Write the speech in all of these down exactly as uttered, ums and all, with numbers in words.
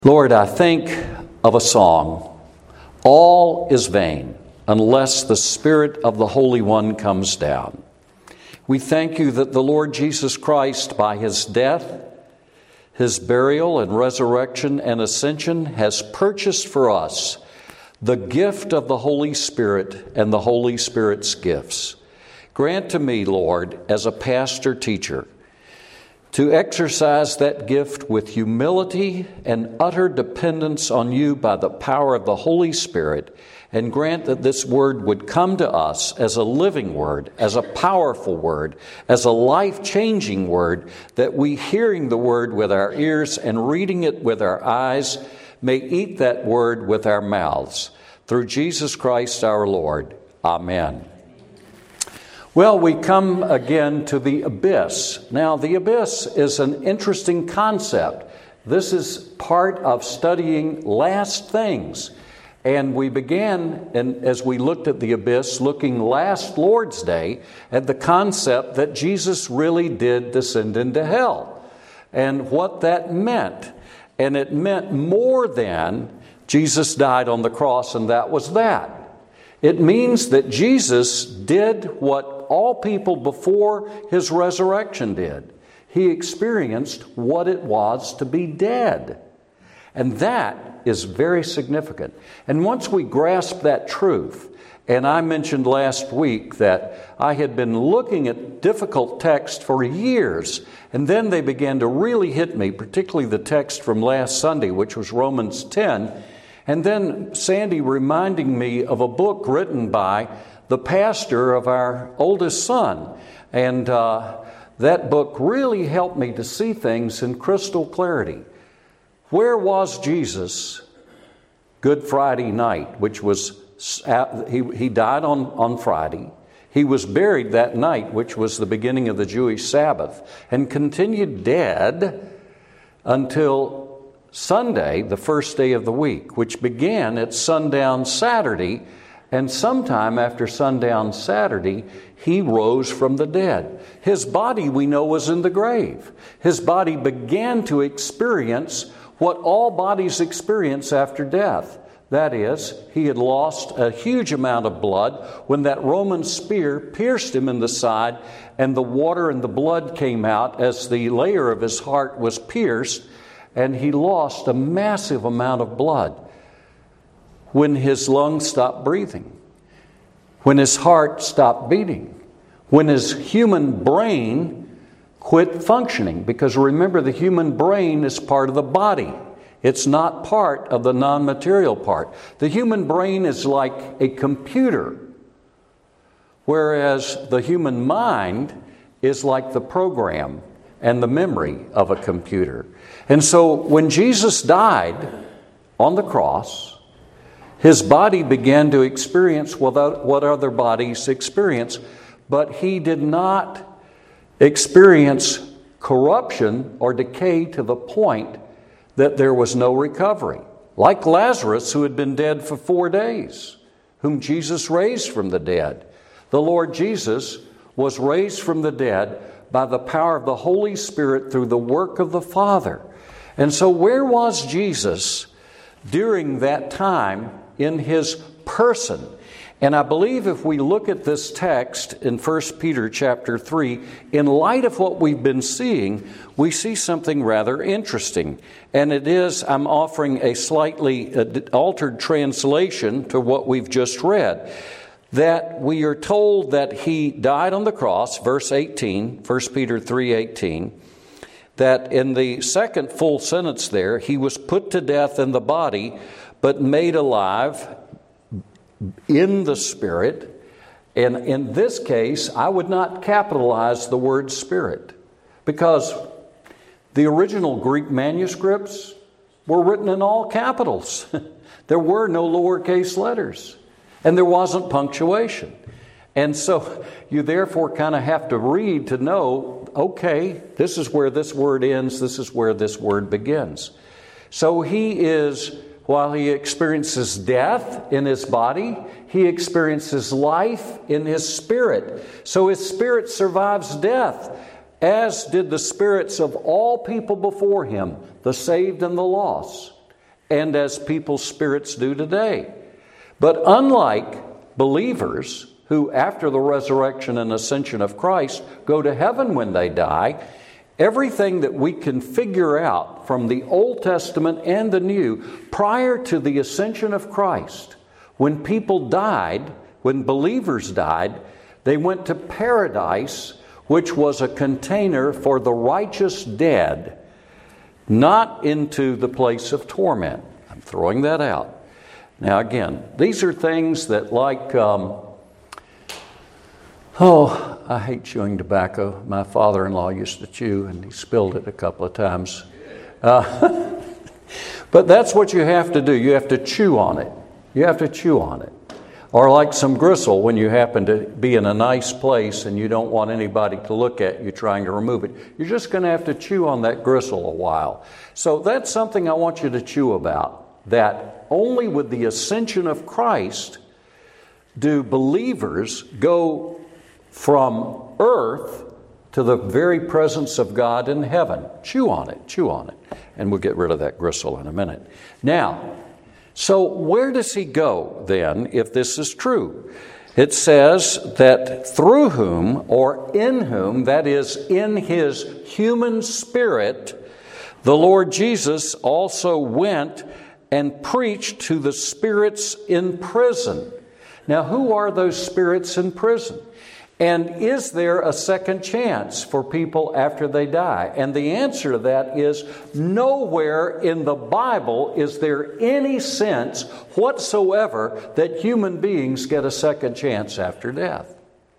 Lord, I think of a song, "All is vain unless the Spirit of the Holy One comes down." We thank you that the Lord Jesus Christ, by his death, his burial and resurrection and ascension, has purchased for us the gift of the Holy Spirit and the Holy Spirit's gifts. Grant to me, Lord, as a pastor-teacher, to exercise that gift with humility and utter dependence on you by the power of the Holy Spirit, and grant that this word would come to us as a living word, as a powerful word, as a life-changing word, that we, hearing the word with our ears and reading it with our eyes, may eat that word with our mouths. Through Jesus Christ our Lord. Amen. Well, we come again to the abyss. Now, the abyss is an interesting concept. This is part of studying last things. And we began, and as we looked at the abyss, looking last Lord's Day at the concept that Jesus really did descend into hell and what that meant. And it meant more than Jesus died on the cross and that was that. It means that Jesus did what all people before his resurrection did. He experienced what it was to be dead. And that is very significant. And once we grasp that truth, and I mentioned last week that I had been looking at difficult texts for years, and then they began to really hit me, particularly the text from last Sunday, which was Romans ten. And then Sandy reminding me of a book written by the pastor of our oldest son. And uh, that book really helped me to see things in crystal clarity. Where was Jesus Good Friday night, which was, he, he died on, on Friday. He was buried that night, which was the beginning of the Jewish Sabbath, and continued dead until Sunday, the first day of the week, which began at sundown Saturday, and sometime after sundown Saturday, he rose from the dead. His body, we know, was in the grave. His body began to experience what all bodies experience after death. That is, he had lost a huge amount of blood when that Roman spear pierced him in the side, and the water and the blood came out as the layer of his heart was pierced, and he lost a massive amount of blood when his lungs stopped breathing, when his heart stopped beating, when his human brain quit functioning. Because remember, the human brain is part of the body. It's not part of the non-material part. The human brain is like a computer, whereas the human mind is like the program and the memory of a computer. And so when Jesus died on the cross, his body began to experience what other bodies experience, but he did not experience corruption or decay to the point that there was no recovery. Like Lazarus, who had been dead for four days, whom Jesus raised from the dead. The Lord Jesus was raised from the dead by the power of the Holy Spirit through the work of the Father. And so where was Jesus during that time in his person? And I believe if we look at this text in First Peter chapter three, in light of what we've been seeing, we see something rather interesting. And it is, I'm offering a slightly altered translation to what we've just read. That we are told that he died on the cross, verse eighteen, First Peter three eighteen, that in the second full sentence there, he was put to death in the body, but made alive in the spirit. And in this case, I would not capitalize the word spirit, because the original Greek manuscripts were written in all capitals. There were no lowercase letters. And there wasn't punctuation. And so you therefore kind of have to read to know, okay, this is where this word ends, this is where this word begins. So he is, while he experiences death in his body, he experiences life in his spirit. So his spirit survives death, as did the spirits of all people before him, the saved and the lost. and as people's spirits do today. But unlike believers who, after the resurrection and ascension of Christ, go to heaven when they die, everything that we can figure out from the Old Testament and the New, prior to the ascension of Christ, when people died, when believers died, they went to paradise, which was a container for the righteous dead, not into the place of torment. I'm throwing that out. Now again, these are things that like, um, oh, I hate chewing tobacco. My father-in-law used to chew and he spilled it a couple of times. Uh, but that's what you have to do. You have to chew on it. You have to chew on it. Or like some gristle, when you happen to be in a nice place and you don't want anybody to look at you trying to remove it. You're just going to have to chew on that gristle a while. So that's something I want you to chew about. That only with the ascension of Christ do believers go from earth to the very presence of God in heaven. Chew on it, chew on it. And we'll get rid of that gristle in a minute. Now, so where does he go then if this is true? It says that through whom or in whom, that is in his human spirit, the Lord Jesus also went and preached to the spirits in prison. Now, who are those spirits in prison? And is there a second chance for people after they die? And the answer to that is nowhere in the Bible is there any sense whatsoever that human beings get a second chance after death.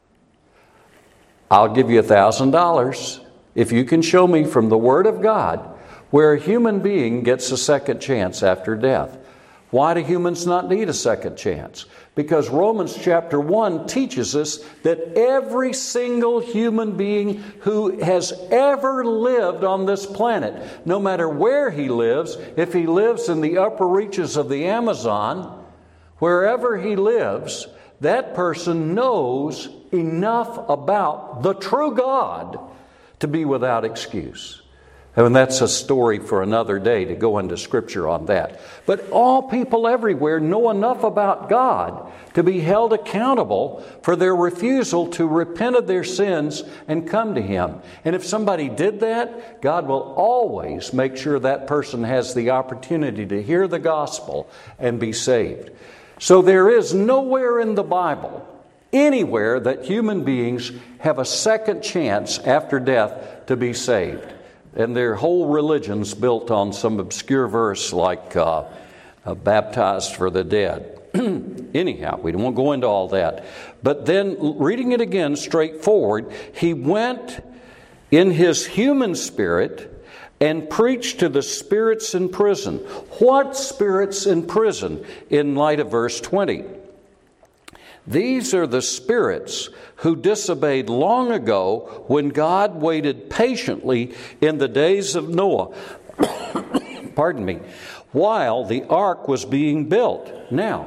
I'll give you a thousand dollars if you can show me from the Word of God where a human being gets a second chance after death. Why do humans not need a second chance? Because Romans chapter one teaches us that every single human being who has ever lived on this planet, no matter where he lives, if he lives in the upper reaches of the Amazon, wherever he lives, that person knows enough about the true God to be without excuse. And that's a story for another day to go into Scripture on that. But all people everywhere know enough about God to be held accountable for their refusal to repent of their sins and come to Him. And if somebody did that, God will always make sure that person has the opportunity to hear the gospel and be saved. So there is nowhere in the Bible, anywhere, that human beings have a second chance after death to be saved. And their whole religion's built on some obscure verse like uh, uh, baptized for the dead. Anyhow, we won't go into all that. But then, reading it again straightforward, he went in his human spirit and preached to the spirits in prison. What spirits in prison in light of verse twenty? These are the spirits who disobeyed long ago when God waited patiently in the days of Noah, pardon me, while the ark was being built. Now,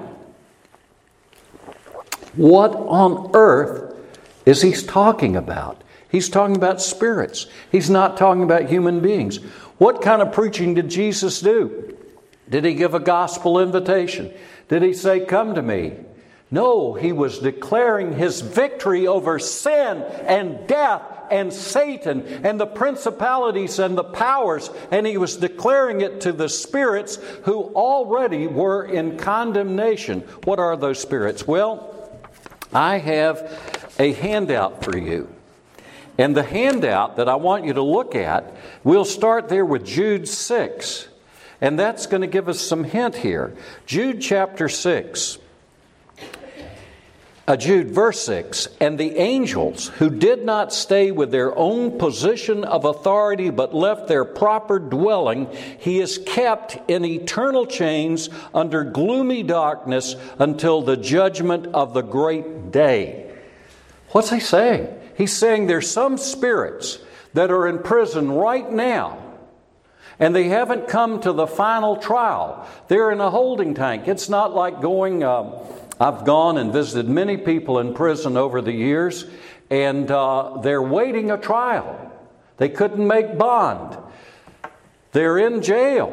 what on earth is he talking about? He's talking about spirits. He's not talking about human beings. What kind of preaching did Jesus do? Did he give a gospel invitation? Did he say, "Come to me"? No, he was declaring his victory over sin and death and Satan and the principalities and the powers, and he was declaring it to the spirits who already were in condemnation. What are those spirits? Well, I have a handout for you. And the handout that I want you to look at, we'll start there with Jude six. And that's going to give us some hint here. Jude chapter six. Uh, Jude verse six, and the angels who did not stay with their own position of authority but left their proper dwelling, he is kept in eternal chains under gloomy darkness until the judgment of the great day. What's he saying? He's saying there's some spirits that are in prison right now, and they haven't come to the final trial. They're in a holding tank. It's not like going... Um, I've gone and visited many people in prison over the years, and uh, they're waiting a trial. They couldn't make bond. They're in jail.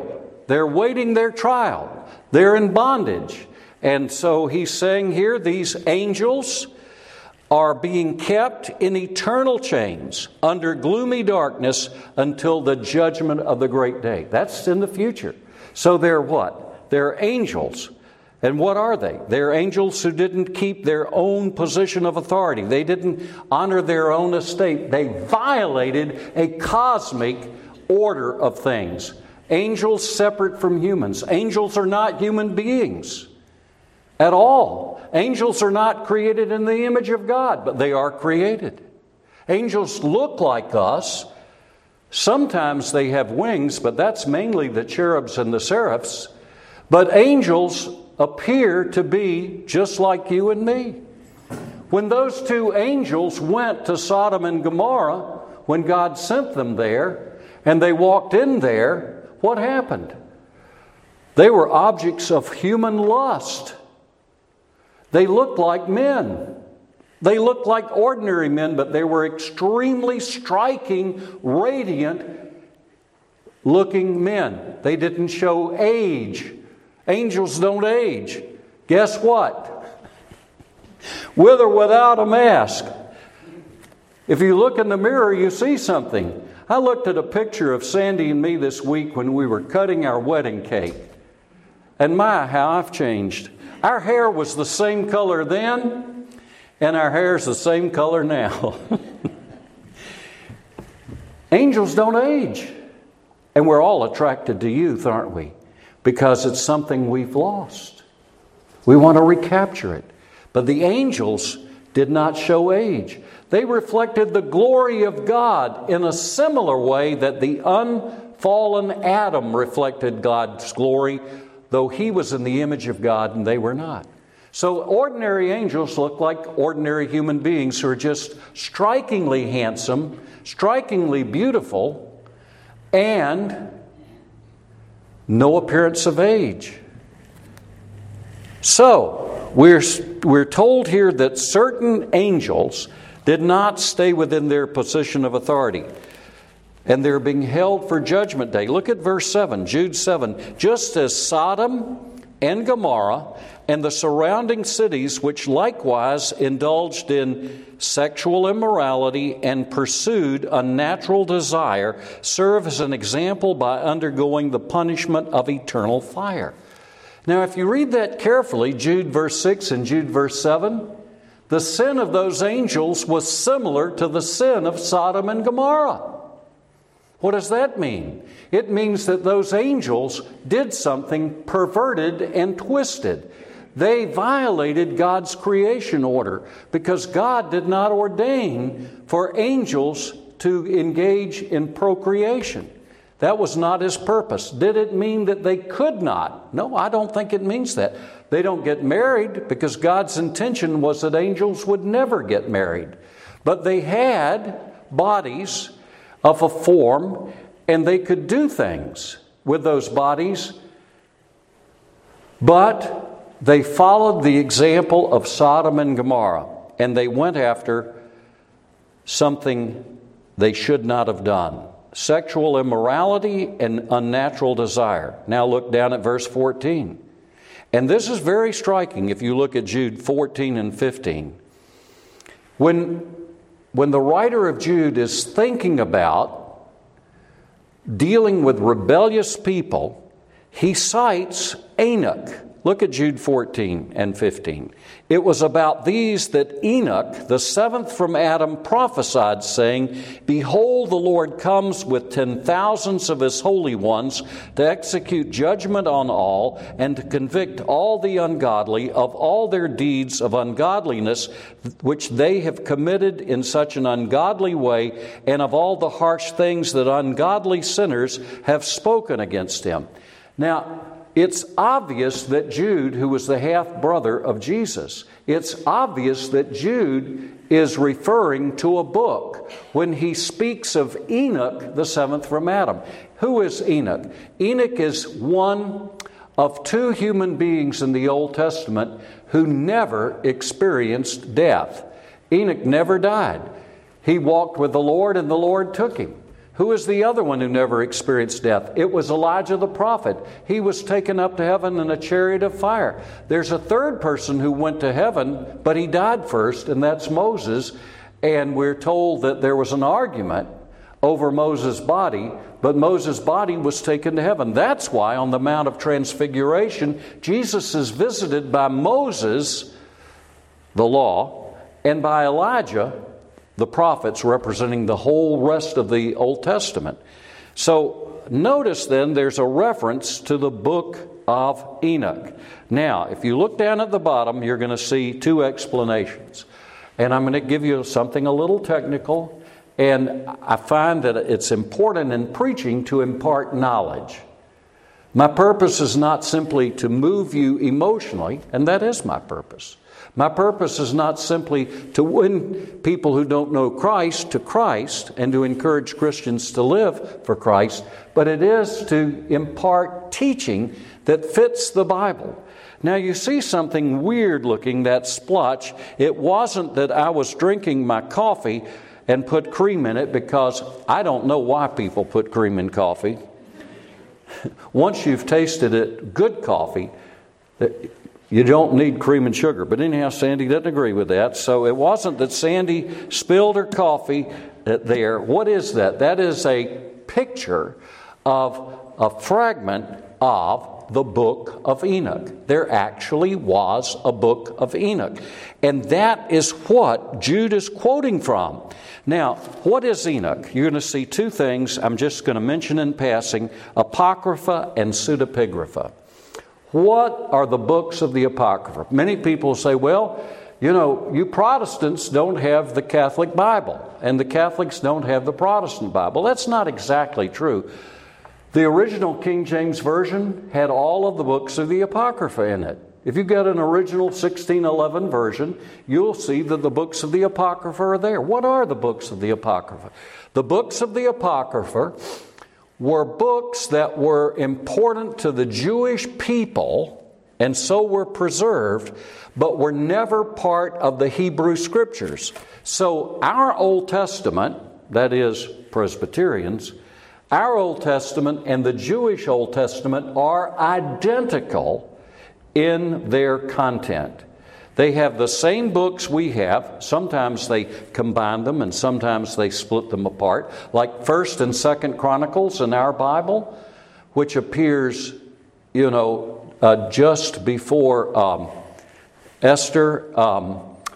They're waiting their trial. They're in bondage. And so he's saying here, these angels are being kept in eternal chains under gloomy darkness until the judgment of the great day. That's in the future. So they're what? They're angels. And what are they? They're angels who didn't keep their own position of authority. They didn't honor their own estate. They violated a cosmic order of things. Angels separate from humans. Angels are not human beings at all. Angels are not created in the image of God, but they are created. Angels look like us. Sometimes they have wings, but that's mainly the cherubs and the seraphs. But angels appear to be just like you and me. When those two angels went to Sodom and Gomorrah, when God sent them there, and they walked in there, what happened? They were objects of human lust. They looked like men. They looked like ordinary men, but they were extremely striking, radiant looking men. They didn't show age. Angels don't age. Guess what? With or without a mask. If you look in the mirror, you see something. I looked at a picture of Sandy and me this week when we were cutting our wedding cake. And my, how I've changed. Our hair was the same color then, and our hair is the same color now. Angels don't age. And we're all attracted to youth, aren't we? Because it's something we've lost. We want to recapture it. But the angels did not show age. They reflected the glory of God in a similar way that the unfallen Adam reflected God's glory, though he was in the image of God and they were not. So ordinary angels look like ordinary human beings who are just strikingly handsome, strikingly beautiful, and no appearance of age. So, we're, we're told here that certain angels did not stay within their position of authority. And they're being held for judgment day. Look at verse seven, Jude seven. Just as Sodom and Gomorrah and the surrounding cities, which likewise indulged in sexual immorality and pursued unnatural desire, serve as an example by undergoing the punishment of eternal fire. Now, if you read that carefully, Jude verse six and Jude verse seven, the sin of those angels was similar to the sin of Sodom and Gomorrah. What does that mean? It means that those angels did something perverted and twisted. They violated God's creation order because God did not ordain for angels to engage in procreation. That was not His purpose. Did it mean that they could not? No, I don't think it means that. They don't get married because God's intention was that angels would never get married. But they had bodies of a form, and they could do things with those bodies, but they followed the example of Sodom and Gomorrah, and they went after something they should not have done. Sexual immorality and unnatural desire. Now look down at verse fourteen. And this is very striking if you look at Jude fourteen and fifteen. When, when the writer of Jude is thinking about dealing with rebellious people, he cites Enoch. Look at Jude fourteen and fifteen. It was about these that Enoch, the seventh from Adam, prophesied, saying, Behold, the Lord comes with ten thousands of His holy ones to execute judgment on all and to convict all the ungodly of all their deeds of ungodliness which they have committed in such an ungodly way, and of all the harsh things that ungodly sinners have spoken against Him. Now, it's obvious that Jude, who was the half-brother of Jesus, it's obvious that Jude is referring to a book when he speaks of Enoch, the seventh from Adam. Who is Enoch? Enoch is one of two human beings in the Old Testament who never experienced death. Enoch never died. He walked with the Lord and the Lord took him. Who is the other one who never experienced death? It was Elijah the prophet. He was taken up to heaven in a chariot of fire. There's a third person who went to heaven, but he died first, and that's Moses. And we're told that there was an argument over Moses' body, but Moses' body was taken to heaven. That's why on the Mount of Transfiguration, Jesus is visited by Moses, the law, and by Elijah, the prophets, representing the whole rest of the Old Testament. So notice then there's a reference to the book of Enoch. Now, if you look down at the bottom, you're going to see two explanations. And I'm going to give you something a little technical. And I find that it's important in preaching to impart knowledge. My purpose is not simply to move you emotionally, and that is my purpose. My purpose is not simply to win people who don't know Christ to Christ and to encourage Christians to live for Christ, but it is to impart teaching that fits the Bible. Now you see something weird looking, that splotch. It wasn't that I was drinking my coffee and put cream in it, because I don't know why people put cream in coffee. Once you've tasted it, good coffee, you don't need cream and sugar. But anyhow, Sandy doesn't agree with that. So it wasn't that Sandy spilled her coffee there. What is that? That is a picture of a fragment of the book of Enoch. There actually was a book of Enoch. And that is what Jude is quoting from. Now, what is Enoch? You're going to see two things I'm just going to mention in passing: Apocrypha and Pseudepigrapha. What are the books of the Apocrypha? Many people say, well, you know, you Protestants don't have the Catholic Bible, and the Catholics don't have the Protestant Bible. That's not exactly true. The original King James Version had all of the books of the Apocrypha in it. If you get an original sixteen eleven version, you'll see that the books of the Apocrypha are there. What are the books of the Apocrypha? The books of the Apocrypha were books that were important to the Jewish people, and so were preserved, but were never part of the Hebrew Scriptures. So our Old Testament, that is Presbyterians, our Old Testament and the Jewish Old Testament are identical in their content. They have the same books we have. Sometimes they combine them and sometimes they split them apart. Like First and Second Chronicles in our Bible, which appears, you know, uh, just before um, Esther. Um,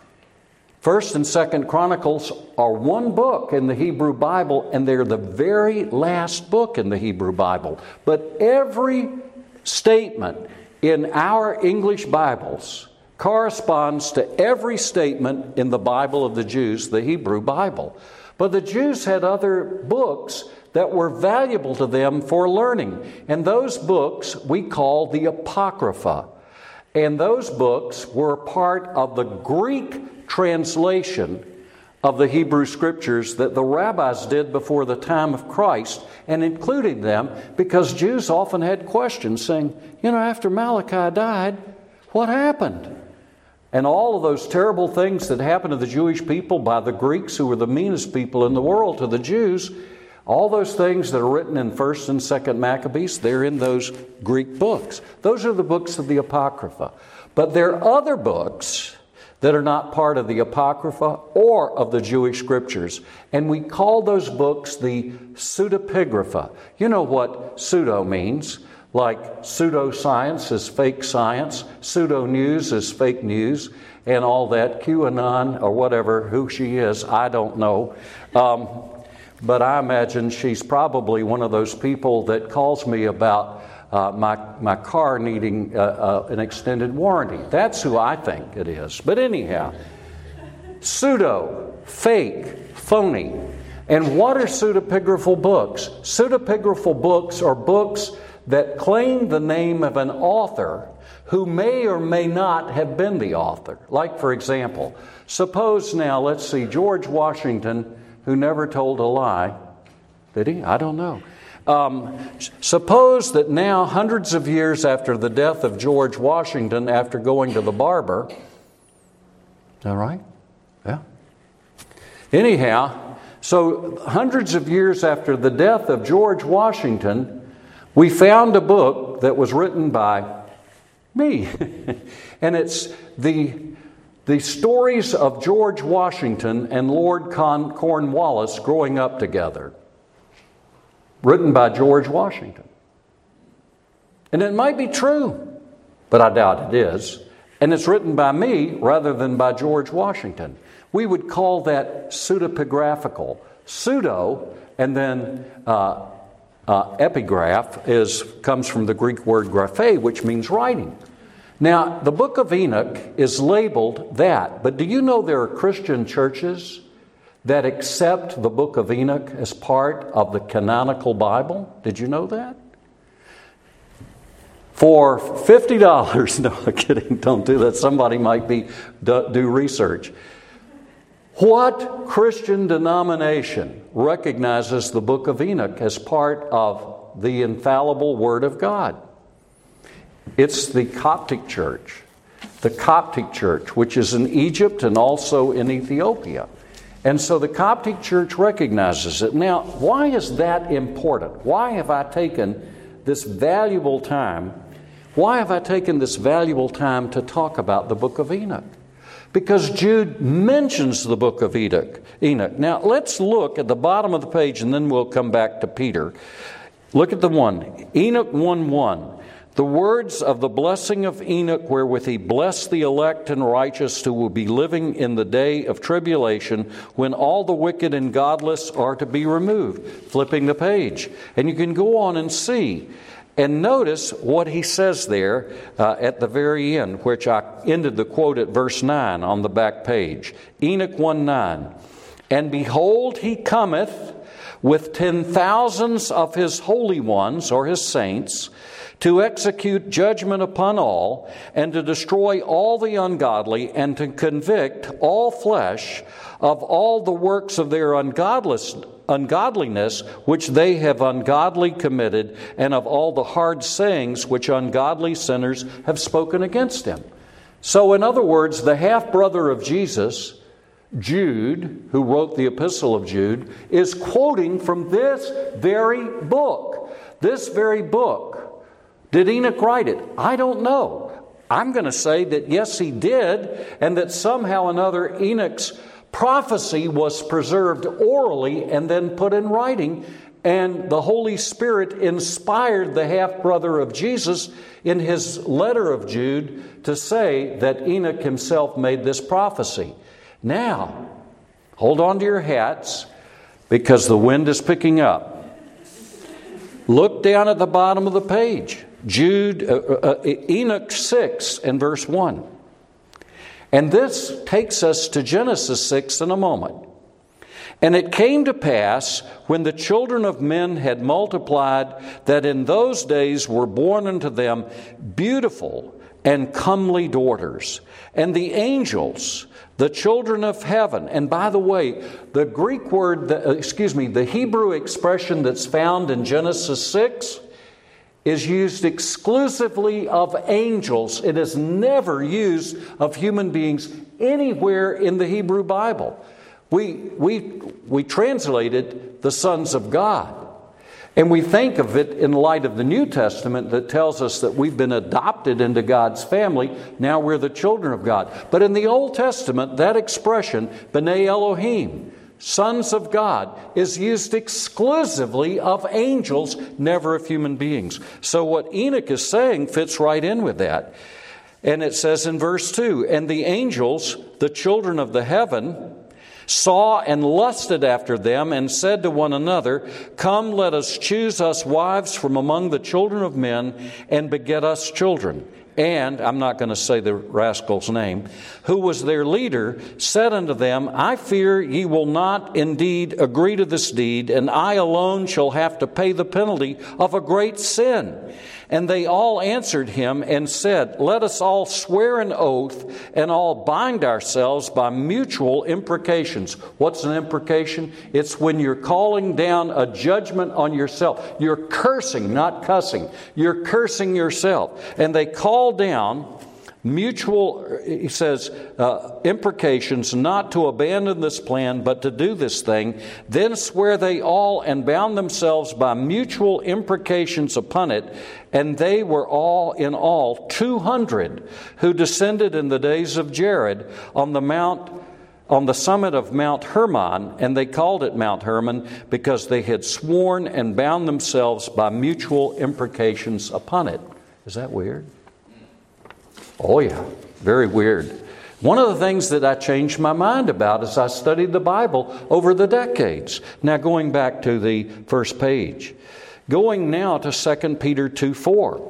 First and Second Chronicles are one book in the Hebrew Bible, and they're the very last book in the Hebrew Bible. But every statement in our English Bibles corresponds to every statement in the Bible of the Jews, the Hebrew Bible. But the Jews had other books that were valuable to them for learning. And those books we call the Apocrypha. And those books were part of the Greek translation of the Hebrew Scriptures that the rabbis did before the time of Christ, and including them because Jews often had questions saying, you know, after Malachi died, what happened? And all of those terrible things that happened to the Jewish people by the Greeks, who were the meanest people in the world, to the Jews, all those things that are written in First and Second Maccabees, they're in those Greek books. Those are the books of the Apocrypha. But there are other books that are not part of the Apocrypha or of the Jewish Scriptures. And we call those books the Pseudepigrapha. You know what pseudo means. Like pseudoscience is fake science, pseudo-news is fake news, and all that. QAnon or whatever, who she is, I don't know. Um, but I imagine she's probably one of those people that calls me about uh, my, my car needing uh, uh, an extended warranty. That's who I think it is. But anyhow, pseudo, fake, phony. And what are pseudepigraphal books? Pseudepigraphal books are books that claim the name of an author who may or may not have been the author. Like, for example, suppose now, let's see, George Washington, who never told a lie. Did he? I don't know. Um, suppose that now, hundreds of years after the death of George Washington, after going to the barber, is that right? Yeah. Anyhow, So hundreds of years after the death of George Washington, we found a book that was written by me. And it's the, the stories of George Washington and Lord Con- Cornwallis growing up together. Written by George Washington. And it might be true, but I doubt it is. And it's written by me rather than by George Washington. We would call that pseudepigraphical. Pseudo, and then uh, uh, epigraph is comes from the Greek word graphe, which means writing. Now, the book of Enoch is labeled that, but do you know there are Christian churches that accept the book of Enoch as part of the canonical Bible? Did you know that? For fifty dollars, no, I'm kidding, don't do that. Somebody might be do, do research. What Christian denomination recognizes the book of Enoch as part of the infallible Word of God? It's the Coptic Church. The Coptic Church, which is in Egypt and also in Ethiopia. And so the Coptic Church recognizes it. Now, why is that important? Why have I taken this valuable time? Why have I taken this valuable time to talk about the book of Enoch? Because Jude mentions the book of Enoch. Enoch. Now, let's look at the bottom of the page and then we'll come back to Peter. Look at the one. Enoch one one. The words of the blessing of Enoch wherewith he blessed the elect and righteous who will be living in the day of tribulation when all the wicked and godless are to be removed. Flipping the page. And you can go on and see. And notice what he says there uh, at the very end, which I ended the quote at verse nine on the back page. Enoch one nine. And behold, he cometh with ten thousands of his holy ones, or his saints, to execute judgment upon all, and to destroy all the ungodly, and to convict all flesh of all the works of their ungodliness, ungodliness which they have ungodly committed, and of all the hard sayings which ungodly sinners have spoken against him. So, in other words, the half-brother of Jesus, Jude, who wrote the Epistle of Jude, is quoting from this very book. This very book. Did Enoch write it? I don't know. I'm going to say that yes, he did, and that somehow or another Enoch's prophecy was preserved orally and then put in writing, and the Holy Spirit inspired the half-brother of Jesus in his letter of Jude to say that Enoch himself made this prophecy. Now, hold on to your hats because the wind is picking up. Look down at the bottom of the page. Jude, uh, uh, Enoch six and verse one. And this takes us to Genesis six in a moment. And it came to pass, when the children of men had multiplied, that in those days were born unto them beautiful and comely daughters. And the angels, the children of heaven. And by the way, the Greek word, the, excuse me, the Hebrew expression that's found in Genesis six is used exclusively of angels. It is never used of human beings anywhere in the Hebrew Bible. We, we, we translated the sons of God. And we think of it in light of the New Testament that tells us that we've been adopted into God's family. Now we're the children of God. But in the Old Testament, that expression, B'nai Elohim, sons of God, is used exclusively of angels, never of human beings. So what Enoch is saying fits right in with that. And it says in verse two, and the angels, the children of the heaven, saw and lusted after them, and said to one another, come, let us choose us wives from among the children of men, and beget us children. And, I'm not going to say the rascal's name, who was their leader, said unto them, I fear ye will not indeed agree to this deed, and I alone shall have to pay the penalty of a great sin. And they all answered him and said, let us all swear an oath and all bind ourselves by mutual imprecations. What's an imprecation? It's when you're calling down a judgment on yourself. You're cursing, not cussing. You're cursing yourself. And they call down mutual, he says, uh, imprecations not to abandon this plan, but to do this thing. Then swear they all and bound themselves by mutual imprecations upon it. And they were all in all two hundred who descended in the days of Jared on the mount on the summit of Mount Hermon, and they called it Mount Hermon because they had sworn and bound themselves by mutual imprecations upon it. Is that weird? Oh yeah, very weird. One of the things that I changed my mind about as I studied the Bible over the decades. Now going back to the first page. Going now to Second Peter two four.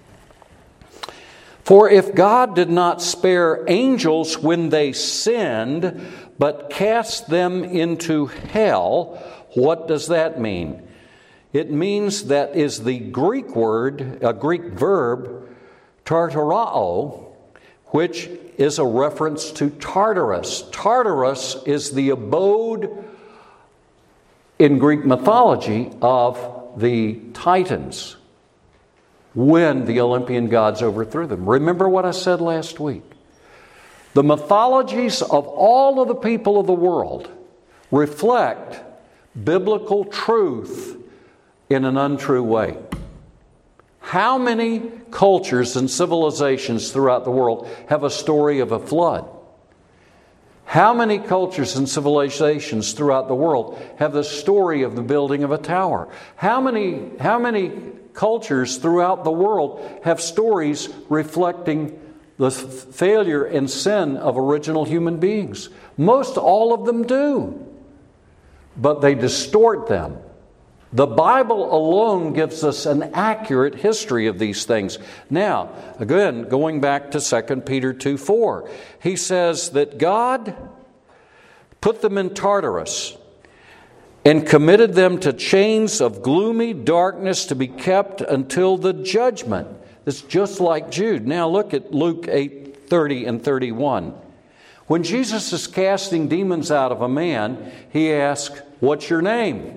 For if God did not spare angels when they sinned, but cast them into hell, what does that mean? It means that is the Greek word, a Greek verb, tartarao, which is a reference to Tartarus. Tartarus is the abode in Greek mythology of the Titans when the Olympian gods overthrew them. Remember what I said last week. The mythologies of all of the people of the world reflect biblical truth in an untrue way. How many cultures and civilizations throughout the world have a story of a flood? How many cultures and civilizations throughout the world have the story of the building of a tower? How many, how many cultures throughout the world have stories reflecting the failure and sin of original human beings? Most all of them do. But they distort them. The Bible alone gives us an accurate history of these things. Now, again, going back to Second Peter two four, he says that God put them in Tartarus and committed them to chains of gloomy darkness to be kept until the judgment. It's just like Jude. Now look at Luke eight thirty and thirty-one. When Jesus is casting demons out of a man, he asks, "What's your name?"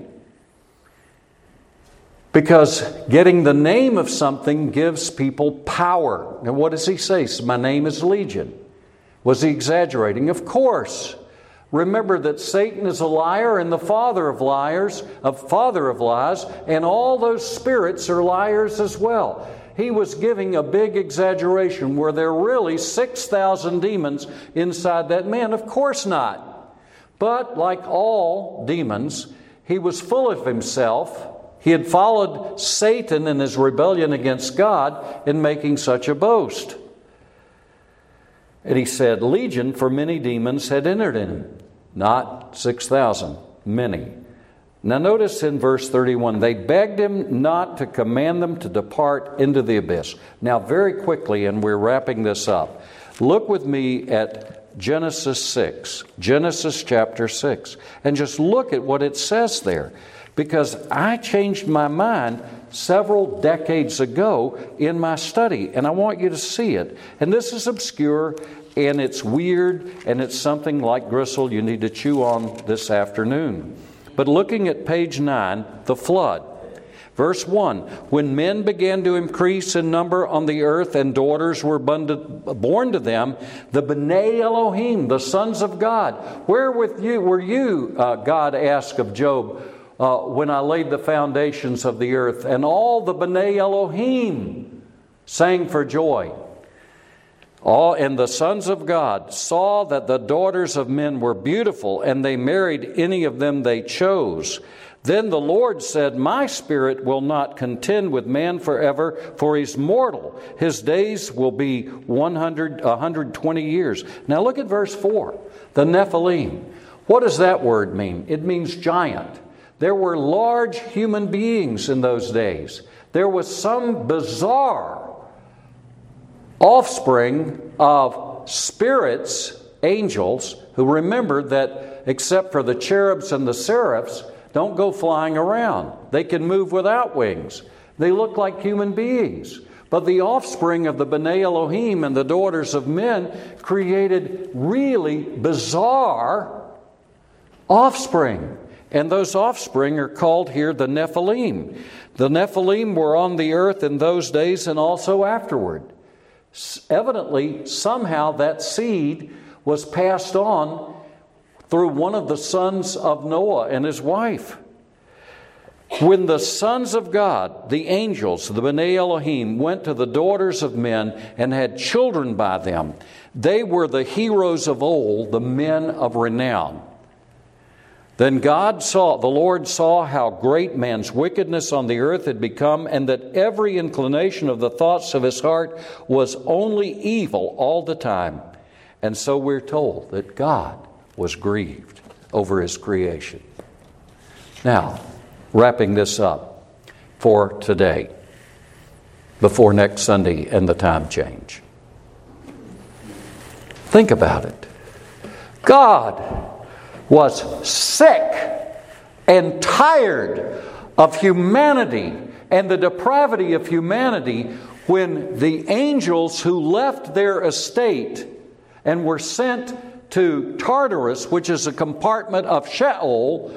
Because getting the name of something gives people power. Now what does he say? My name is Legion. Was he exaggerating? Of course. Remember that Satan is a liar and the father of liars, a father of lies, and all those spirits are liars as well. He was giving a big exaggeration. Were there really six thousand demons inside that man? Of course not. But like all demons, he was full of himself. He had followed Satan in his rebellion against God in making such a boast. And he said, Legion, for many demons had entered in him. Not six thousand, many. Now notice in verse thirty-one, they begged him not to command them to depart into the abyss. Now very quickly, and we're wrapping this up, look with me at Genesis six, Genesis chapter six, and just look at what it says there. Because I changed my mind several decades ago in my study, and I want you to see it. And this is obscure, and it's weird, and it's something like gristle you need to chew on this afternoon. But looking at page nine, the flood. Verse one, when men began to increase in number on the earth and daughters were born to them, the B'nai Elohim, the sons of God, where with you were you, uh, God asked of Job, Uh, when I laid the foundations of the earth, and all the B'nai Elohim sang for joy. All and the sons of God saw that the daughters of men were beautiful, and they married any of them they chose. Then the Lord said, My spirit will not contend with man forever, for he's mortal. His days will be one hundred, one hundred twenty years. Now look at verse four, the Nephilim. What does that word mean? It means giant. There were large human beings in those days. There was some bizarre offspring of spirits, angels, who remembered that except for the cherubs and the seraphs, don't go flying around. They can move without wings. They look like human beings. But the offspring of the B'nai Elohim and the daughters of men created really bizarre offspring. And those offspring are called here the Nephilim. The Nephilim were on the earth in those days and also afterward. Evidently, somehow that seed was passed on through one of the sons of Noah and his wife. When the sons of God, the angels, the B'nai Elohim, went to the daughters of men and had children by them, they were the heroes of old, the men of renown. Then God saw, the Lord saw how great man's wickedness on the earth had become, and that every inclination of the thoughts of his heart was only evil all the time. And so we're told that God was grieved over his creation. Now, wrapping this up for today, before next Sunday and the time change. Think about it. God was sick and tired of humanity and the depravity of humanity when the angels who left their estate and were sent to Tartarus, which is a compartment of Sheol,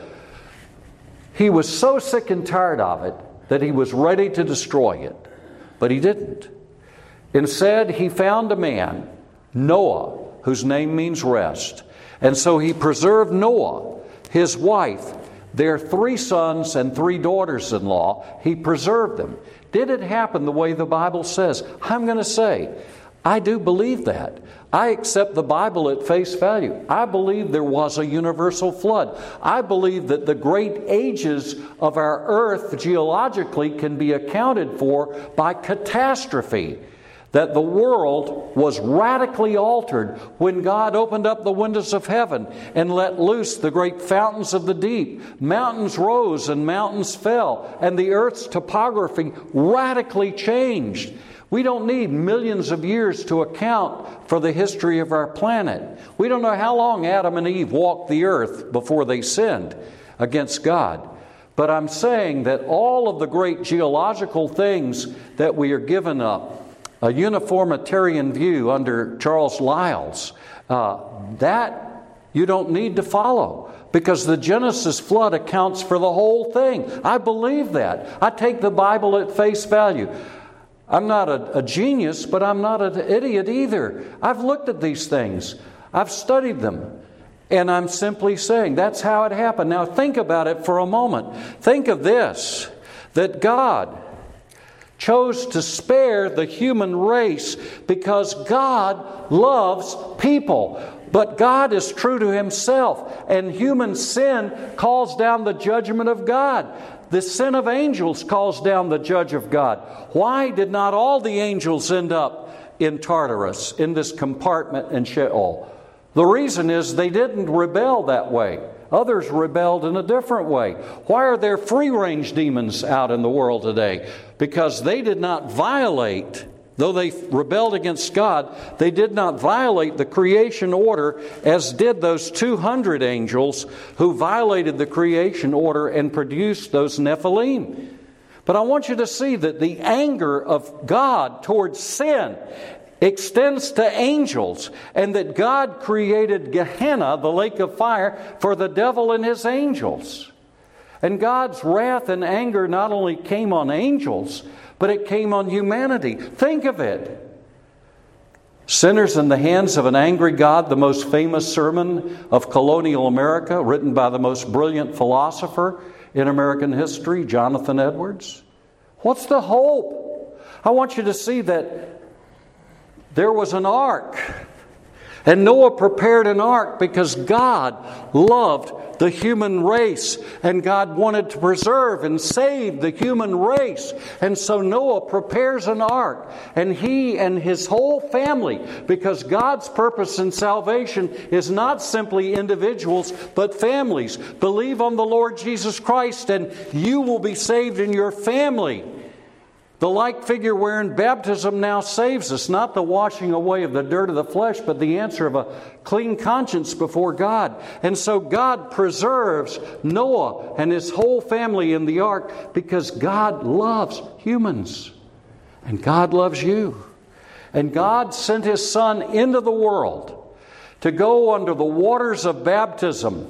he was so sick and tired of it that he was ready to destroy it. But he didn't. Instead, he found a man, Noah, whose name means rest. And so he preserved Noah, his wife, their three sons and three daughters-in-law. He preserved them. Did it happen the way the Bible says? I'm going to say, I do believe that. I accept the Bible at face value. I believe there was a universal flood. I believe that the great ages of our earth geologically can be accounted for by catastrophe. That the world was radically altered when God opened up the windows of heaven and let loose the great fountains of the deep. Mountains rose and mountains fell, and the earth's topography radically changed. We don't need millions of years to account for the history of our planet. We don't know how long Adam and Eve walked the earth before they sinned against God. But I'm saying that all of the great geological things that we are given up, a uniformitarian view under Charles Lyles, uh, that you don't need to follow, because the Genesis flood accounts for the whole thing. I believe that. I take the Bible at face value. I'm not a, a genius, but I'm not an idiot either. I've looked at these things. I've studied them. And I'm simply saying that's how it happened. Now think about it for a moment. Think of this, that God chose to spare the human race because God loves people. But God is true to himself, and human sin calls down the judgment of God. The sin of angels calls down the judge of God. Why did not all the angels end up in Tartarus, in this compartment in Sheol? The reason is they didn't rebel that way. Others rebelled in a different way. Why are there free-range demons out in the world today? Because they did not violate, though they rebelled against God, they did not violate the creation order as did those two hundred angels who violated the creation order and produced those Nephilim. But I want you to see that the anger of God towards sin extends to angels, and that God created Gehenna, the lake of fire, for the devil and his angels. And God's wrath and anger not only came on angels, but it came on humanity. Think of it. Sinners in the hands of an angry God, the most famous sermon of colonial America, written by the most brilliant philosopher in American history, Jonathan Edwards. What's the hope? I want you to see that there was an ark, and Noah prepared an ark because God loved the human race, and God wanted to preserve and save the human race. And so Noah prepares an ark, and he and his whole family, because God's purpose in salvation is not simply individuals, but families. Believe on the Lord Jesus Christ, and you will be saved in your family. The like figure wherein baptism now saves us, not the washing away of the dirt of the flesh, but the answer of a clean conscience before God. And so God preserves Noah and his whole family in the ark because God loves humans. And God loves you. And God sent his Son into the world to go under the waters of baptism,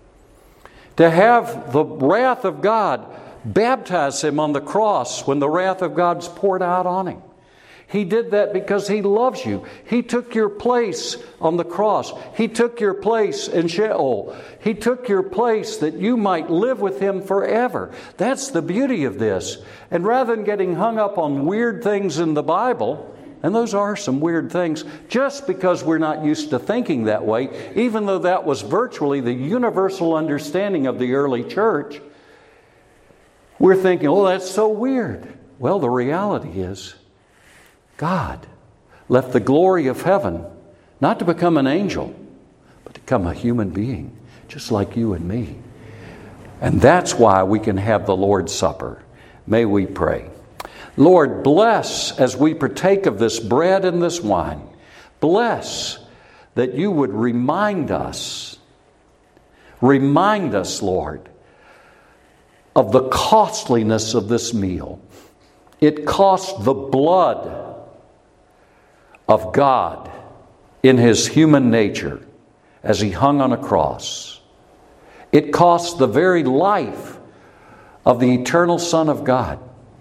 to have the wrath of God baptize him on the cross when the wrath of God's poured out on him. He did that because He loves you. He took your place on the cross. He took your place in Sheol. He took your place that you might live with Him forever. That's the beauty of this. And rather than getting hung up on weird things in the Bible, and those are some weird things, just because we're not used to thinking that way, even though that was virtually the universal understanding of the early church, we're thinking, oh, that's so weird. Well, the reality is, God left the glory of heaven not to become an angel, but to become a human being, just like you and me. And that's why we can have the Lord's Supper. May we pray. Lord, bless as we partake of this bread and this wine. Bless that you would remind us, remind us, Lord, of the costliness of this meal. It cost the blood of God in His human nature as He hung on a cross. It cost the very life of the eternal Son of God.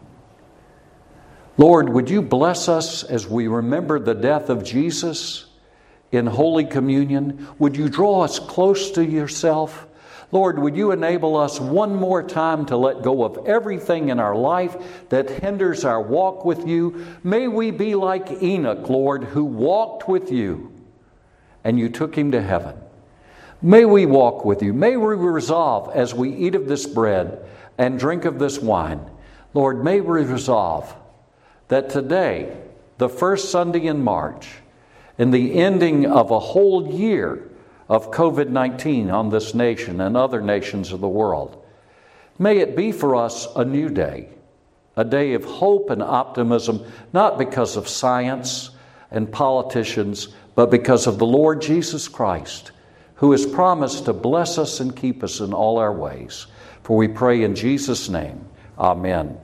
Lord, would you bless us as we remember the death of Jesus in Holy Communion? Would you draw us close to yourself? Lord, would you enable us one more time to let go of everything in our life that hinders our walk with you? May we be like Enoch, Lord, who walked with you and you took him to heaven. May we walk with you. May we resolve as we eat of this bread and drink of this wine. Lord, may we resolve that today, the first Sunday in March, in the ending of a whole year of covid nineteen on this nation and other nations of the world, may it be for us a new day, a day of hope and optimism, not because of science and politicians, but because of the Lord Jesus Christ, who has promised to bless us and keep us in all our ways. For we pray in Jesus' name, amen.